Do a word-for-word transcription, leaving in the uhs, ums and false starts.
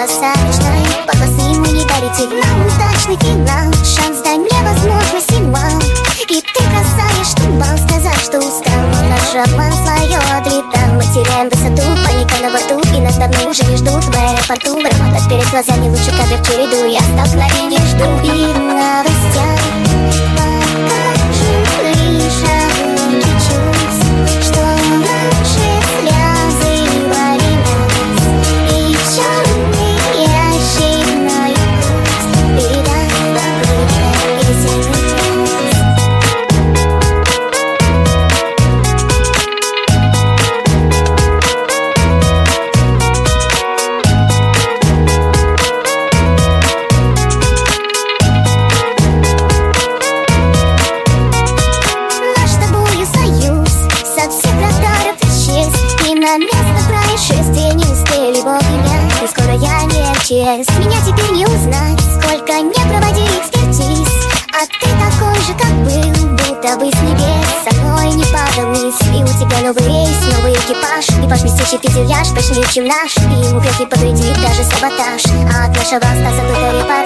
красавичной. Полосы мы не дарите нам, удачный финал. Шанс, дай мне возможность и вау. И ты касаешь штурвал, сказать, что устал. Но наш обман свое отлетал. Мы теряем высоту, паника на борту. И нас давно уже не ждут в аэропорту. Громада перед глазами, лучше кадры в череду. Я столкновение жду. И в новостях покажут лишь огонь чувств, что наши слезы варили нас. И черный ящик на юг передаст попыткой песенный текст. На место происшествия не успели вовремя. И скоро я не МЧС. Меня теперь не узнать, сколько не проводили экспертиз. А ты такой же, как был, будто бы с небес. Со мной не падал низ. И у тебя новый рейс, новый экипаж. И ваш блестящий пятиряж прочнее, чем наш. И ему вряд ли повредит даже саботаж. А от нашего остался только репортаж.